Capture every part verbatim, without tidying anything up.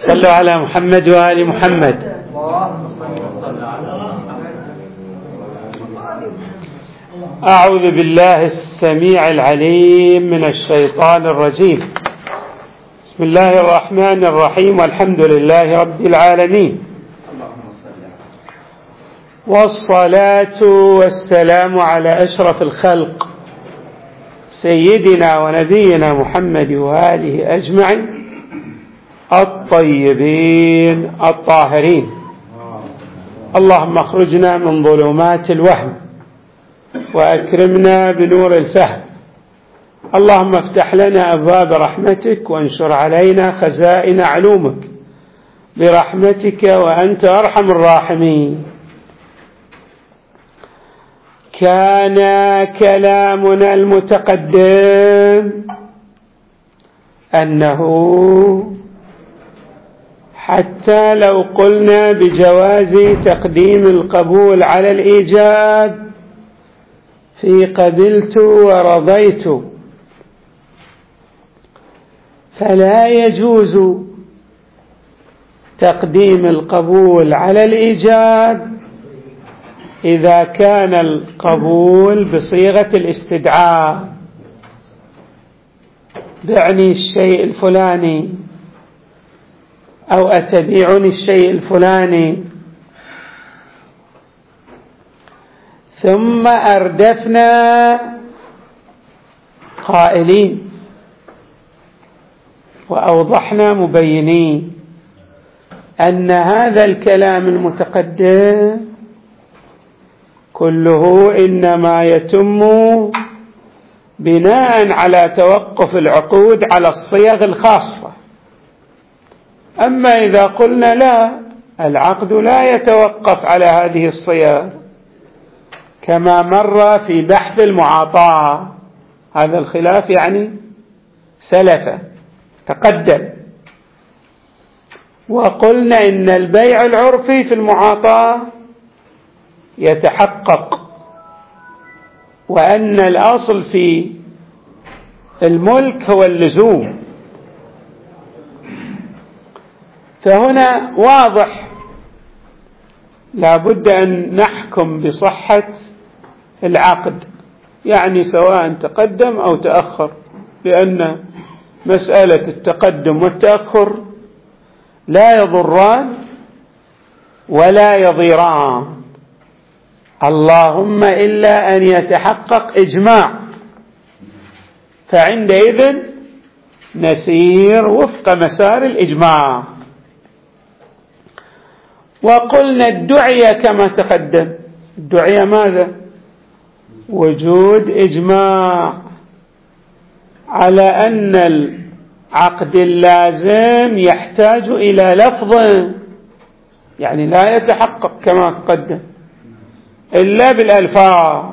صلوا على محمد وآل محمد. أعوذ بالله السميع العليم من الشيطان الرجيم. بسم الله الرحمن الرحيم، والحمد لله رب العالمين، والصلاة والسلام على أشرف الخلق سيدنا ونبينا محمد وآله أجمعين الطيبين الطاهرين. اللهم اخرجنا من ظلمات الوهم وأكرمنا بنور الفهم. اللهم افتح لنا أبواب رحمتك وانشر علينا خزائن علومك برحمتك وأنت أرحم الراحمين. كان كلامنا المتقدم أنه حتى لو قلنا بجواز تقديم القبول على الإيجاب في قبلت ورضيت، فلا يجوز تقديم القبول على الإيجاب إذا كان القبول بصيغة الاستدعاء، بعني الشيء الفلاني أو أتبيعني الشيء الفلاني. ثم أردفنا قائلين وأوضحنا مبينين أن هذا الكلام المتقدم كله إنما يتم بناء على توقف العقود على الصيغ الخاصة. أما إذا قلنا لا، العقد لا يتوقف على هذه الصيغ كما مر في بحث المعاطاة، هذا الخلاف يعني سلف تقدم، وقلنا إن البيع العرفي في المعاطاة يتحقق، وأن الأصل في الملك هو اللزوم. فهنا واضح لا بد أن نحكم بصحة العقد، يعني سواء تقدم أو تأخر، لأن مسألة التقدم والتأخر لا يضران ولا يضيران، اللهم إلا أن يتحقق إجماع، فعندئذ نسير وفق مسار الإجماع. وقلنا الدعية كما تقدم، الدعية ماذا؟ وجود إجماع على أن العقد اللازم يحتاج إلى لفظ، يعني لا يتحقق كما تقدم إلا بالألفاظ.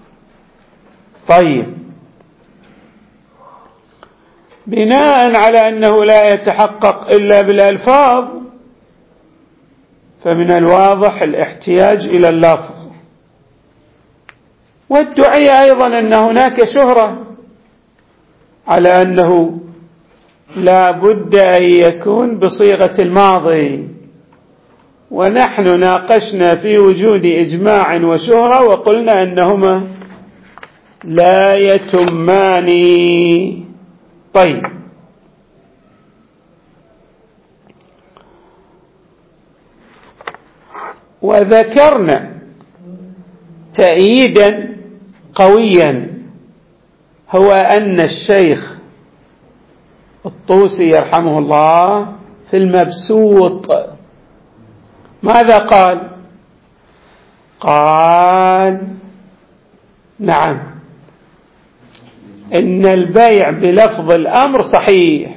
طيب، بناء على أنه لا يتحقق إلا بالألفاظ، فمن الواضح الاحتياج إلى اللفظ. والدعية أيضا أن هناك شهرة على أنه لا بد أن يكون بصيغة الماضي، ونحن ناقشنا في وجود إجماع وشهرة وقلنا أنهما لا يتمان. طيب، وذكرنا تأييدا قويا هو أن الشيخ الطوسي يرحمه الله في المبسوط ماذا قال؟ قال نعم، إن البيع بلفظ الأمر صحيح،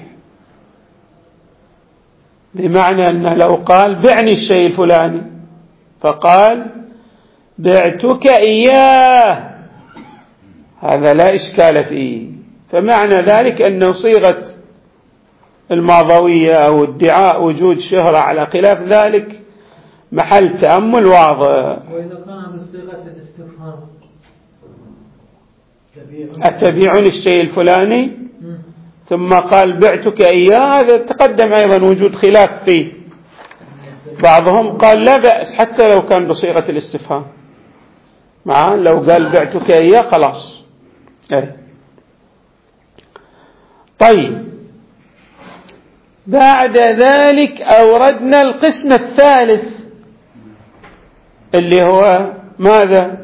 بمعنى أن لو قال بعني الشيء الفلاني فقال بعتك إياه، هذا لا إشكال فيه، فمعنى ذلك أنه صيغة الماضوية أو ادعاء وجود شهرة على خلاف ذلك محل تأمل واضح. وإذا كان بصيغة الاستفهام أتبيعني الشيء الفلاني ثم قال بعتك إياه، هذا تقدم أيضا وجود خلاف فيه. بعضهم قال لا بأس حتى لو كان بصيغة الاستفهام، معه لو قال بعتك إياه خلاص. أي. طيب، بعد ذلك أوردنا القسم الثالث اللي هو ماذا؟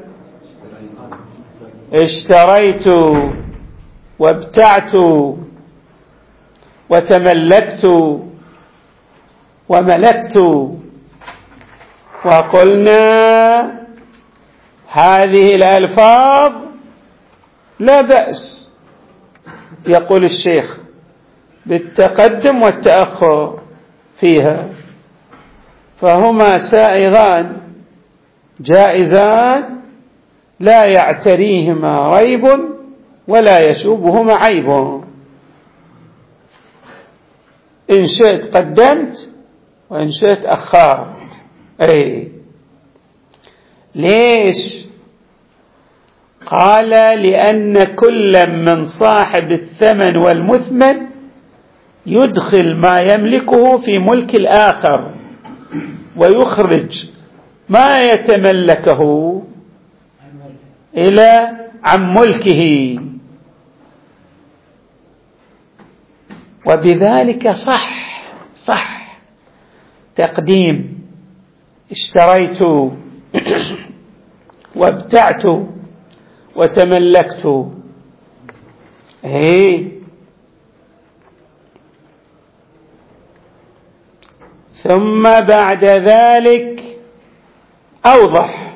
اشتريت وابتعت وتملكت وملكت. وقلنا هذه الألفاظ لا بأس، يقول الشيخ، بالتقدم والتأخر فيها، فهما سائغان جائزان لا يعتريهما ريب ولا يشوبهما عيب. إن شئت قدمت وإن شئت أخرت. أي ليش؟ قال لأن كل من صاحب الثمن والمثمن يدخل ما يملكه في ملك الآخر ويخرج ما يتملكه إلى عن ملكه، وبذلك صح صح تقديم اشتريت وابتعت وتملكت. هي ثم بعد ذلك أوضح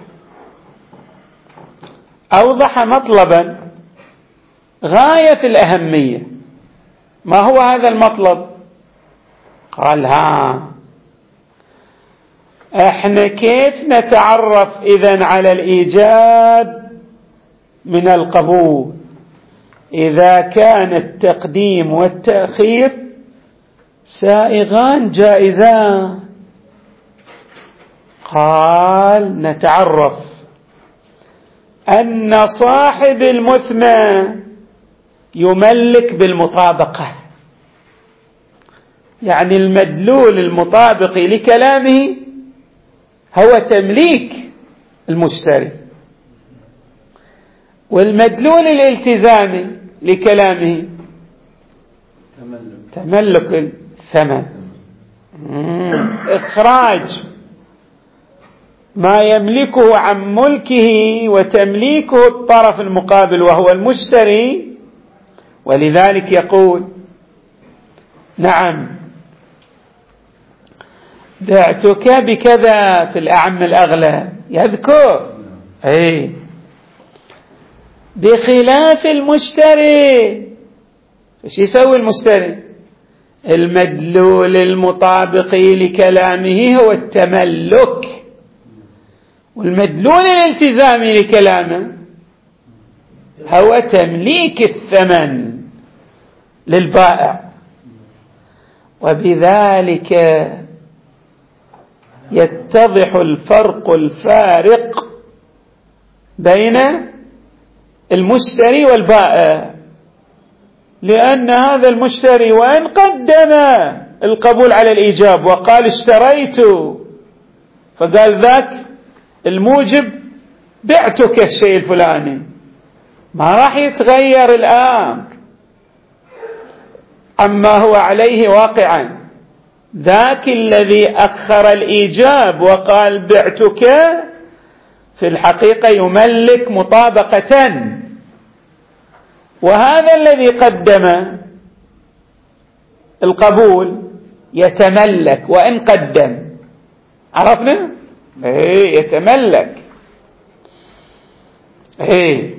أوضح مطلبا غاية في الأهمية. ما هو هذا المطلب؟ قال ها احنا كيف نتعرف إذن على الإيجاب من القبول إذا كان التقديم والتأخير سائغان جائزان؟ قال نتعرف أن صاحب المثمن يملك بالمطابقة، يعني المدلول المطابق لكلامه هو تمليك المشتري، والمدلول الالتزامي لكلامه تملك الثمن. إخراج ما يملكه عن ملكه وتمليكه الطرف المقابل وهو المشتري. ولذلك يقول نعم بعتك بكذا في الأعم الأغلى، يذكر أي بخلاف المشتري. ايش يسوي المشتري؟ المدلول المطابق لكلامه هو التملك، والمدلول الالتزامي لكلامه هو تمليك الثمن للبائع. وبذلك يتضح الفرق الفارق بين المشتري والبائع، لأن هذا المشتري وإن قدم القبول على الإيجاب وقال اشتريت، فقال ذاك الموجب بعتك الشيء الفلاني، ما راح يتغير الأمر عما هو عليه واقعا. ذاك الذي أخر الإيجاب وقال بعتك في الحقيقة يملك مطابقة، وهذا الذي قدم القبول يتملك وإن قدم. عرفنا؟ ايه يتملك. ايه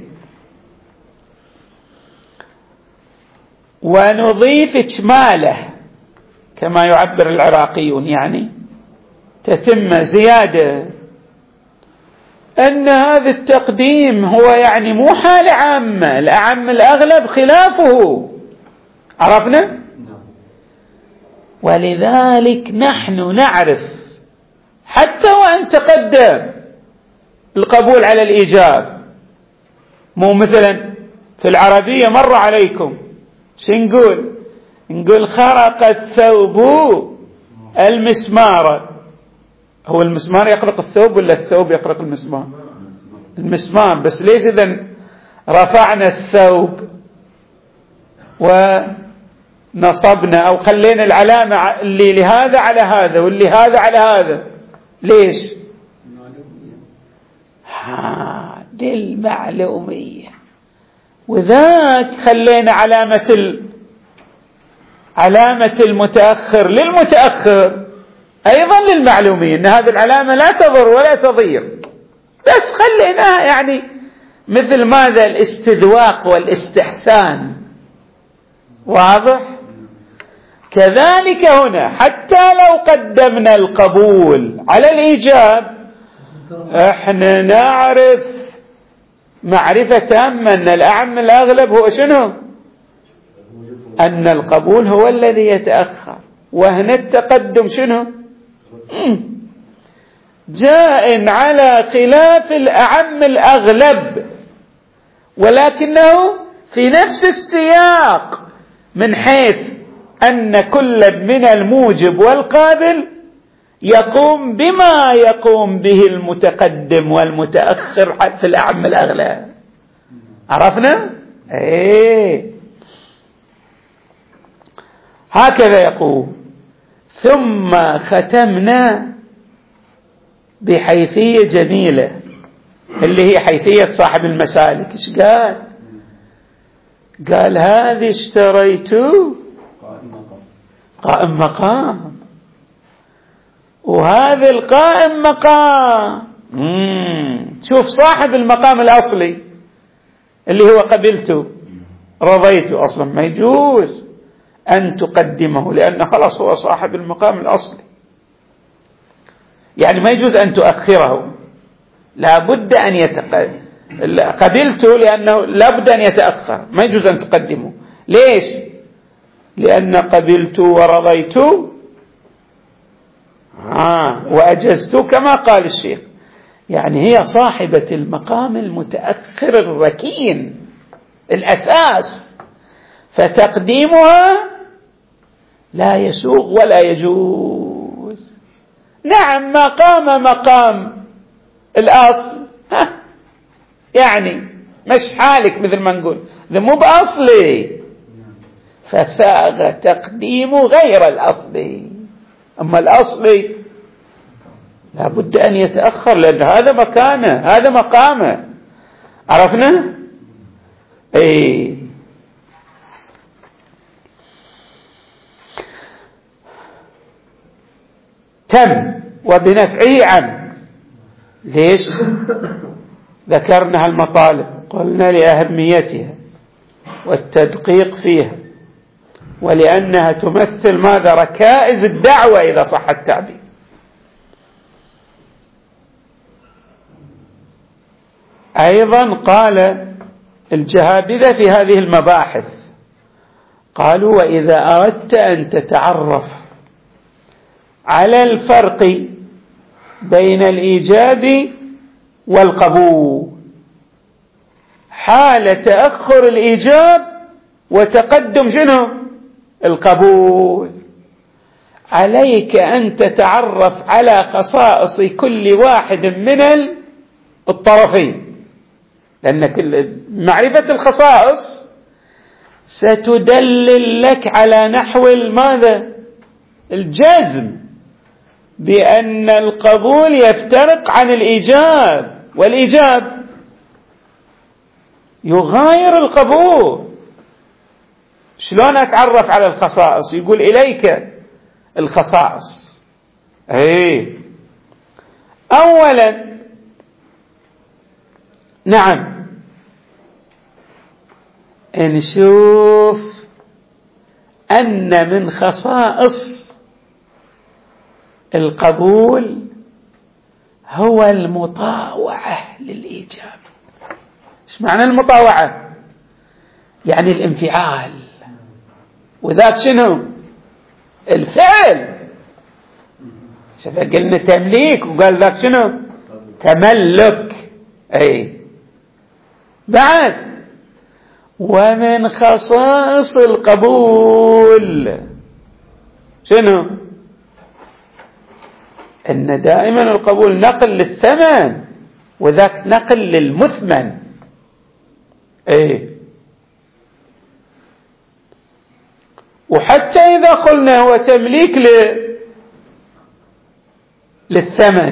ونضيف اجماله كما يعبر العراقيون، يعني تتم زيادة، أن هذا التقديم هو يعني مو حالة عامة، الأعم الأغلب خلافه. عرفنا؟ ولذلك نحن نعرف حتى وأن تقدم القبول على الإيجاب، مو مثلا في العربية مر عليكم شو نقول؟ نقول خرق الثوب المسمار. هو المسمار يخرق الثوب ولا الثوب يخرق المسمار؟ المسمار. بس ليش إذن رفعنا الثوب ونصبنا أو خلينا العلامة اللي لهذا على هذا واللي هذا على هذا؟ ليش؟ ها دي المعلومية. وذاك خلينا علامة ال... علامة المتأخر للمتأخر أيضا للمعلومية، إن هذه العلامة لا تضر ولا تضير، بس خليناها يعني مثل ماذا؟ الاستذواق والاستحسان. واضح؟ كذلك هنا حتى لو قدمنا القبول على الإيجاب احنا نعرف معرفة تامة أن الأعم الأغلب هو شنو؟ أن القبول هو الذي يتأخر، وهنا التقدم شنو؟ جاء على خلاف الأعم الأغلب، ولكنه في نفس السياق، من حيث أن كل من الموجب والقابل يقوم بما يقوم به المتقدم والمتأخر في الأعم الأغلب. عرفنا؟ ايه هكذا يقول. ثم ختمنا بحيثية جميلة اللي هي حيثية صاحب المسالك. ايش قال؟ قال هذه اشتريت قائم مقام، وهذا القائم مقام. مم. شوف صاحب المقام الأصلي اللي هو قبلته رضيته، أصلا ما يجوز أن تقدمه لأنه خلاص هو صاحب المقام الأصلي، يعني ما يجوز أن تؤخره، لا بد أن يتقدم. قبلته لأنه لا بد أن يتأخر، ما يجوز أن تقدمه. ليش؟ لأن قبلت ورضيت آه وأجزت كما قال الشيخ، يعني هي صاحبة المقام المتأخر الركين الأساس، فتقديمها لا يسوغ ولا يجوز. نعم مقام مقام الأصل يعني مش حالك مثل ما نقول ذا مو بأصلي، فساغ تقديم غير الأصلي. أما الأصلي لابد أن يتأخر لأن هذا مكانه هذا مقامه. عرفنا؟ اي تم وبنفعه عم. ليش؟ ذكرنا المطالب، قلنا لأهميتها والتدقيق فيها، ولأنها تمثل ماذا؟ ركائز الدعوة إذا صح التعبير. أيضا قال الجهابذة في هذه المباحث، قالوا وإذا أردت أن تتعرف على الفرق بين الإيجاب والقبول حال تأخر الإيجاب وتقدم شنو؟ القبول، عليك أن تتعرف على خصائص كل واحد من الطرفين، لأن كل معرفة الخصائص ستدلل لك على نحو ماذا؟ الجزم بأن القبول يفترق عن الإيجاب، والإيجاب يغاير القبول. شلون أتعرف على الخصائص؟ يقول إليك الخصائص. أي أولا نعم نشوف أن من خصائص القبول هو المطاوعة للإيجاب. ايش معنى المطاوعة؟ يعني الانفعال، وذاك شنو؟ الفعل. قلنا تمليك وقال ذاك شنو؟ تملك. اي بعد ومن خصائص القبول شنو؟ أن دائما القبول نقل للثمن، وذاك نقل للمثمن. ايه وحتى إذا قلنا هو تمليك ل... للثمن،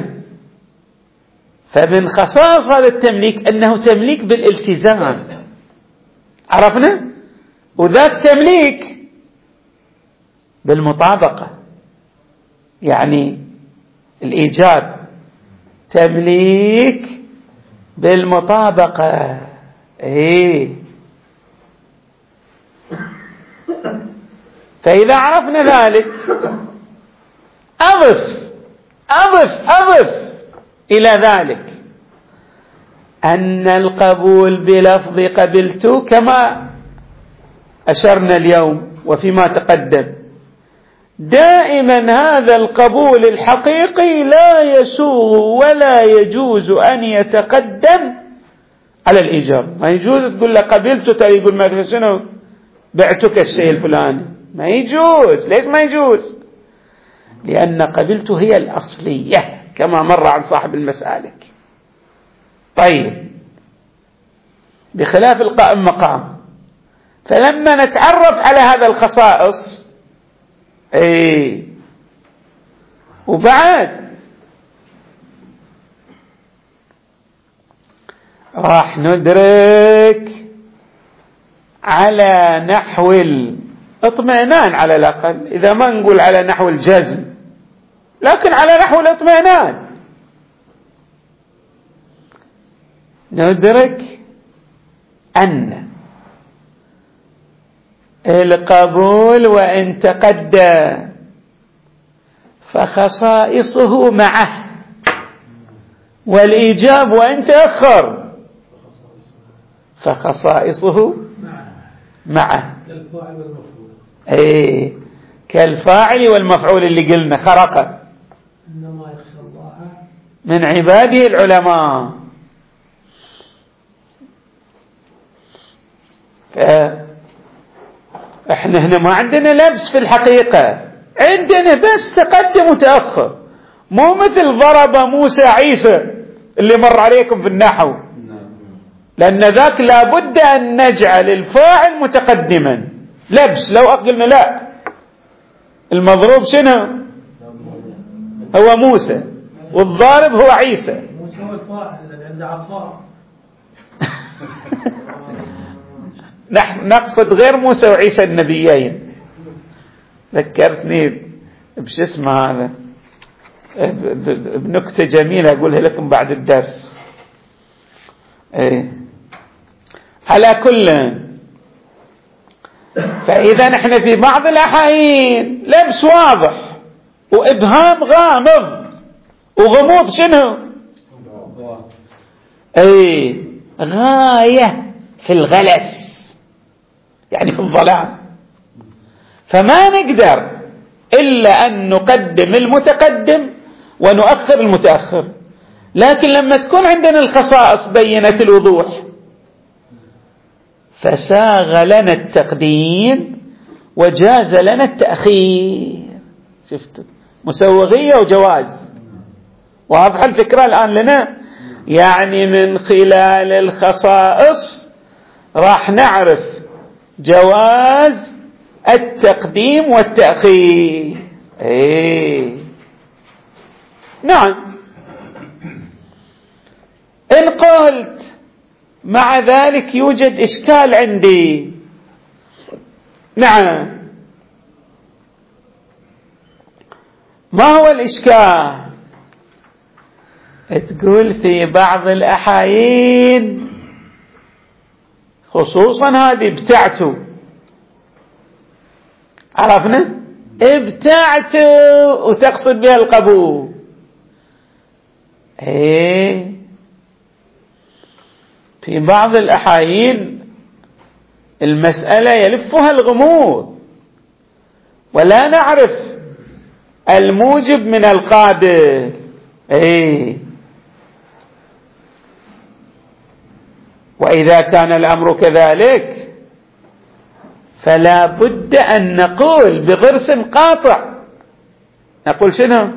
فمن خصائص هذا التمليك أنه تمليك بالالتزام، عرفنا؟ وذاك تمليك بالمطابقة، يعني الإيجاب تمليك بالمطابقة. ايه فإذا عرفنا ذلك أضف أضف أضف إلى ذلك أن القبول بلفظ قبلت كما أشرنا اليوم وفيما تقدم، دائما هذا القبول الحقيقي لا يسوغ ولا يجوز أن يتقدم على الإيجاب. ما يجوز تقول له قبلت ترى يقول ما شنو بعتك الشيء الفلاني، ما يجوز. ليش ما يجوز؟ لأن قبلت هي الأصلية كما مر عن صاحب المسالك. طيب بخلاف القائم مقام، فلما نتعرف على هذا الخصائص ايه وبعد راح ندرك على نحو الاطمئنان على الأقل، إذا ما نقول على نحو الجزم لكن على نحو الاطمئنان، ندرك أن القبول وإن تقدم فخصائصه معه، والإيجاب وإن تأخر فخصائصه معه. كالفاعل والمفعول. ايه كالفاعل والمفعول اللي قلنا خرق. إنما يخشى الله من عباده العلماء. احنا هنا ما عندنا لبس في الحقيقة، عندنا بس تقدم وتأخر، مو مثل ضرب موسى عيسى اللي مر عليكم في النحو، لأن ذاك لابد أن نجعل الفاعل متقدما. لبس لو قلنا لا، المضروب شنو؟ هو موسى، والضارب هو عيسى. موسى هو الفاعل الذي عنده عصا. نحن نقصد غير موسى وعيسى النبيين. ذكرتني بش اسمه هذا بنكتة جميلة أقولها لكم بعد الدرس. ايه على كل، فإذا نحن في بعض الأحايين لبس واضح وإبهام غامض وغموض شنو؟ ايه غاية في الغلس، يعني في الظلام، فما نقدر إلا أن نقدم المتقدم ونؤخر المتأخر. لكن لما تكون عندنا الخصائص بينة الوضوح فساغ لنا التقديم وجاز لنا التأخير. شفتوا مسوغية وجواز. واضح الفكرة الآن لنا؟ يعني من خلال الخصائص راح نعرف جواز التقديم والتأخير. ايه نعم. إن قلت مع ذلك يوجد إشكال عندي، نعم، ما هو الإشكال؟ تقول في بعض الأحايين خصوصا هذه ابتعتوا، عرفنا ابتعتوا وتقصد بها القبول. ايه في بعض الأحايين المسألة يلفها الغموض ولا نعرف الموجب من القابل. ايه وإذا كان الأمر كذلك فلا بد أن نقول بضرس قاطع، نقول شنو؟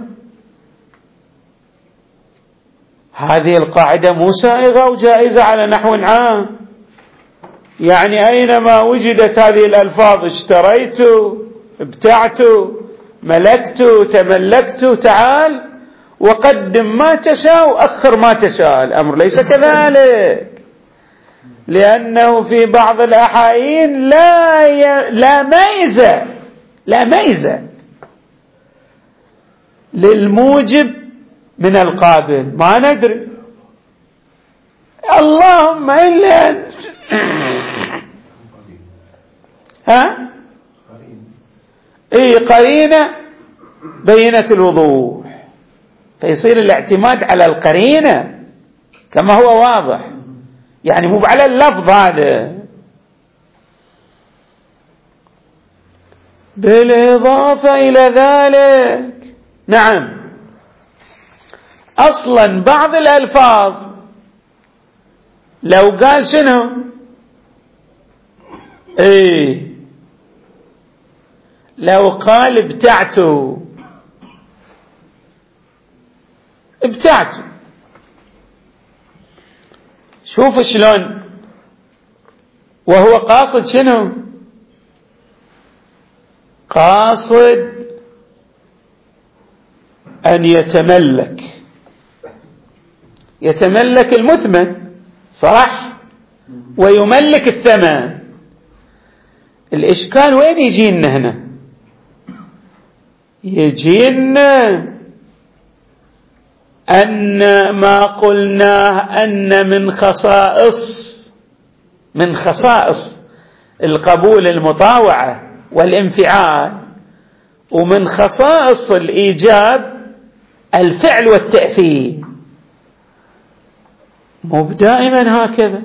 هذه القاعدة مو سائغة وجائزة على نحو عام، يعني أينما وجدت هذه الألفاظ اشتريت، ابتعت، ملكت، تملكت، تعال وقدم ما تشاء وأخر ما تشاء. الأمر ليس كذلك، لأنه في بعض الأحايين لا ي... لا ميزة لا ميزة للموجب من القابل، ما ندري، اللهم إلا أنت ها إيه قرينة بينة الوضوح، فيصير الاعتماد على القرينة كما هو واضح، يعني مو على اللفظ هذا. بالإضافة إلى ذلك نعم أصلا بعض الألفاظ لو قال شنو ايه لو قال ابتعتوا ابتعتوا، شوف شلون وهو قاصد شنو؟ قاصد أن يتملك يتملك المثمن صح، ويملك الثمن. الإشكال وين يجينا هنا؟ يجينا أن ما قلناه أن من خصائص من خصائص القبول المطاوعة والانفعال، ومن خصائص الإيجاب الفعل والتأثير، مو دائما هكذا.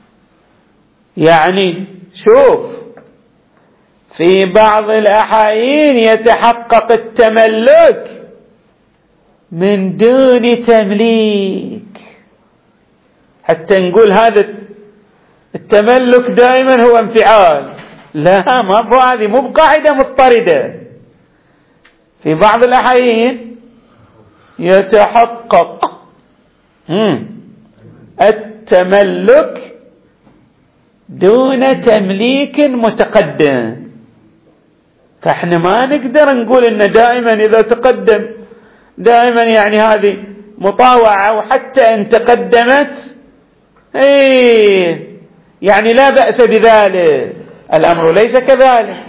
يعني شوف في بعض الأحايين يتحقق التملك من دون تمليك، حتى نقول هذا التملك دائما هو انفعال، لا ما هو، هذه مو بقاعدة مضطردة. في بعض الأحايين يتحقق التملك دون تمليك متقدم، فاحنا ما نقدر نقول ان دائما اذا تقدم دائما يعني هذه مطاوعة، وحتى ان تقدمت ايه يعني لا بأس بذلك. الامر ليس كذلك.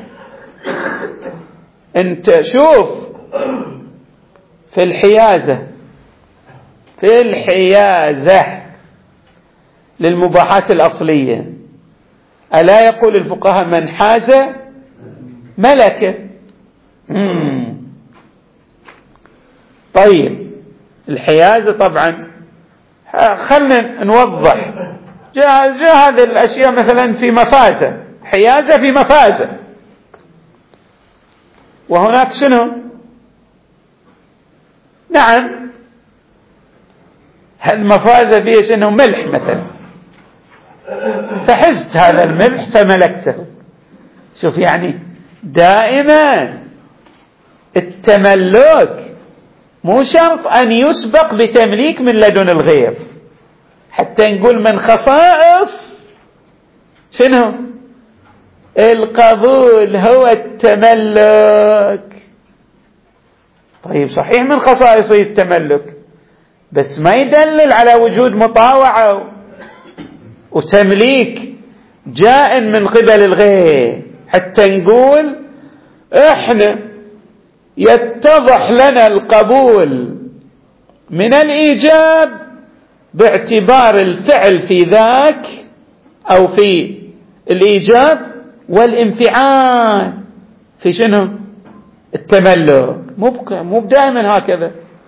انت شوف في الحيازة في الحيازة للمباحات الأصلية، ألا يقول الفقهاء من حاز ملكه؟ مم. طيب الحيازة طبعا خلنا نوضح، جاء جاء هذه الأشياء مثلا في مفازة، حيازة في مفازة، وهناك شنو؟ نعم المفازة فيها شنو؟ ملح مثلا، فحزت هذا الملح فملكته. شوف يعني دائما التملك مو شرط أن يسبق بتمليك من لدن الغير، حتى نقول من خصائص شنو القبول هو التملك. طيب صحيح من خصائصه التملك، بس ما يدلل على وجود مطاوعة وتمليك جاء من قبل الغير، حتى نقول احنا يتضح لنا القبول من الإيجاب باعتبار الفعل في ذاك أو في الإيجاب، والانفعال في شنو؟ التملك. مو مو دائما هكذا،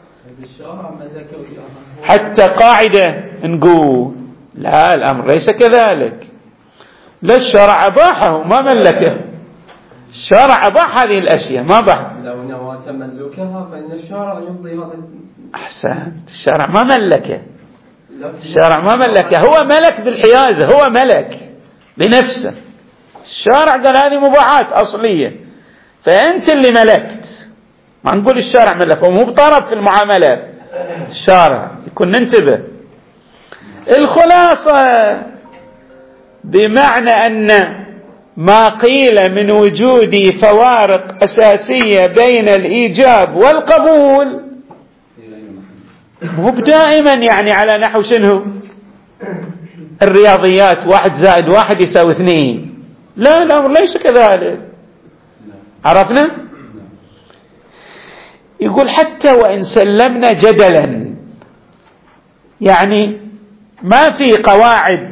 حتى قاعدة نقول لا الأمر ليس كذلك، لا الشرع أباحه ما ملكه، الشرع أباح هذه الأشياء ما باح. لو نوى تملكها فإن الشرع يمضي هذا. أحسن، الشرع ما ملكه، الشرع ما ملكه، هو ملك بالحيازة، هو ملك بنفسه، الشارع قال هذه مباحات أصلية، فأنت اللي ملكت، ما نقول الشارع ملك، ومو بطرف في المعاملة الشارع، يكون ننتبه. الخلاصة بمعنى أن ما قيل من وجود فوارق أساسية بين الإيجاب والقبول مو دائما يعني على نحو شنو الرياضيات، واحد زائد واحد يساوي اثنين، لا لا ليس كذلك. عرفنا؟ يقول حتى وإن سلمنا جدلا، يعني ما في قواعد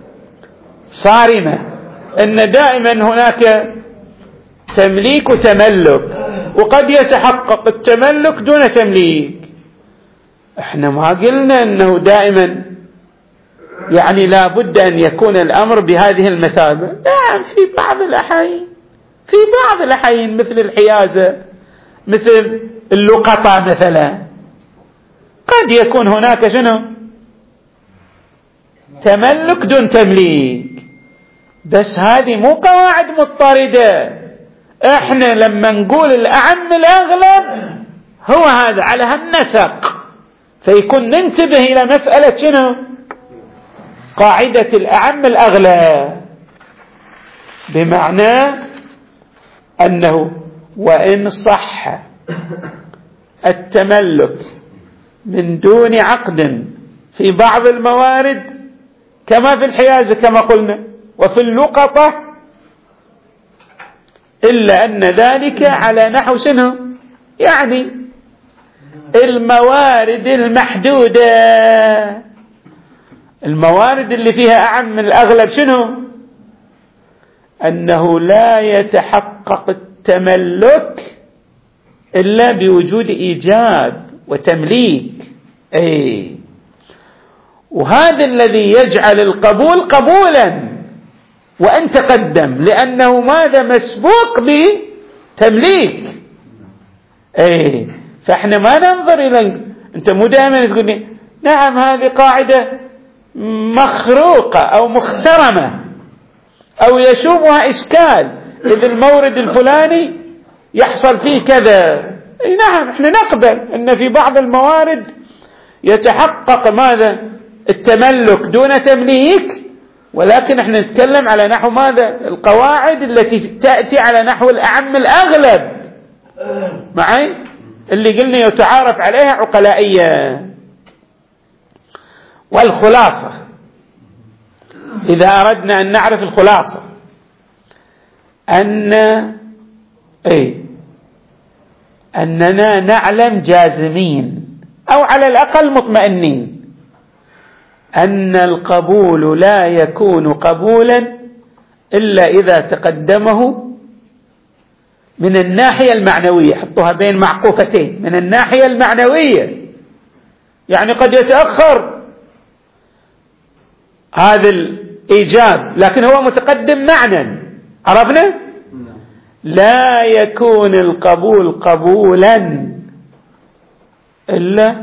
صارمة أن دائما هناك تمليك وتملك، وقد يتحقق التملك دون تمليك. احنا ما قلنا أنه دائما يعني لا بد أن يكون الأمر بهذه المثابة. نعم في بعض الأحيان، في بعض الأحيان مثل الحيازة، مثل اللقطة مثلا، قد يكون هناك شنو تملك دون تمليك، بس هذه مو قواعد مضطردة. احنا لما نقول الأعم الأغلب هو هذا على هالنسق، فيكون ننتبه إلى مسألة شنو قاعدة الأعم الأغلب، بمعنى أنه وإن صح التملك من دون عقد في بعض الموارد كما في الحيازة كما قلنا وفي اللقطة، إلا أن ذلك على نحو شنو يعني الموارد المحدودة، الموارد اللي فيها أعم من الأغلب شنو أنه لا يتحقق التملك إلا بوجود إيجاب وتمليك. أي وهذا الذي يجعل القبول قبولا وأن تقدم، لأنه ماذا مسبوق بتمليك. أي فإحنا ما ننظر إلى، أنت مو دائما تقول لي نعم هذه قاعدة مخروقة أو مخترمة أو يشوبها إشكال، إذا المورد الفلاني يحصل فيه كذا. أي نعم احنا نقبل أن في بعض الموارد يتحقق ماذا التملك دون تمليك، ولكن احنا نتكلم على نحو ماذا القواعد التي تأتي على نحو الأعم الأغلب معي اللي قلنا يتعارف عليها عقلائية. والخلاصة إذا أردنا أن نعرف الخلاصة أن أي أننا نعلم جازمين أو على الأقل مطمئنين أن القبول لا يكون قبولا إلا إذا تقدمه من الناحية المعنوية، حطوها بين معقوفتين، من الناحية المعنوية يعني قد يتأخر هذا الإيجاب لكن هو متقدم معنى. عرفنا؟ لا يكون القبول قبولا إلا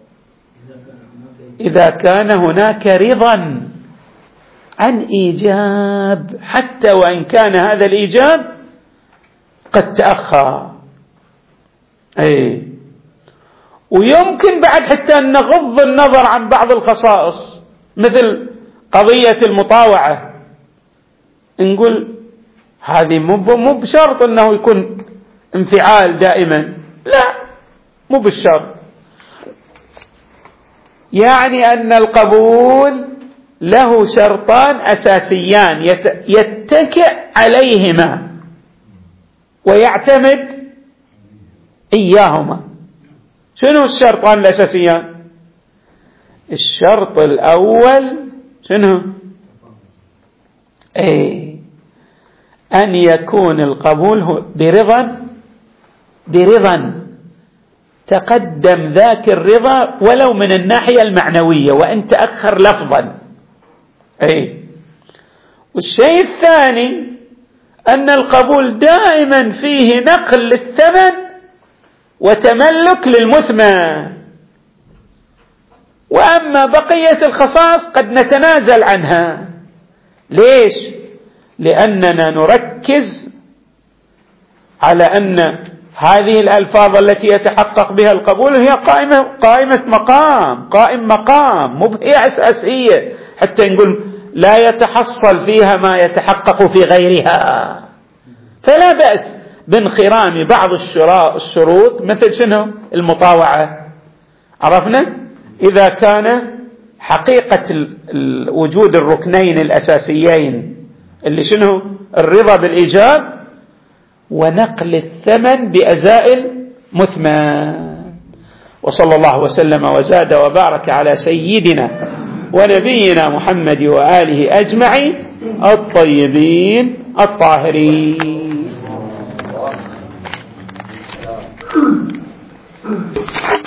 إذا كان هناك رضا عن إيجاب، حتى وإن كان هذا الإيجاب قد تأخر. أي ويمكن بعد حتى أن نغض النظر عن بعض الخصائص مثل قضية المطاوعة، نقول هذه مو بشرط أنه يكون انفعال دائما، لا مو بالشرط، يعني أن القبول له شرطان أساسيان يتكئ عليهما ويعتمد إياهما. شنو الشرطان الأساسيان؟ الشرط الأول شنو؟ أي أن يكون القبول برضا برضا تقدم ذاك الرضا ولو من الناحية المعنوية وإن تأخر لفظا. أي والشيء الثاني أن القبول دائما فيه نقل للثمن وتملك للمثمن، وأما بقية الخصائص قد نتنازل عنها. ليش؟ لأننا نركز على أن هذه الألفاظ التي يتحقق بها القبول هي قائمة, قائمة مقام قائم مقام، مو هي أساسية حتى نقول لا يتحصل فيها ما يتحقق في غيرها. فلا بأس بانخرام بعض الشروط مثل شنو؟ المطاوعة. عرفنا إذا كان حقيقة وجود الركنين الأساسيين اللي شنو؟ الرضا بالإيجاب ونقل الثمن بأزائل مثمن. وصلى الله وسلم وزاد وبارك على سيدنا ونبينا محمد وآله أجمعين الطيبين الطاهرين.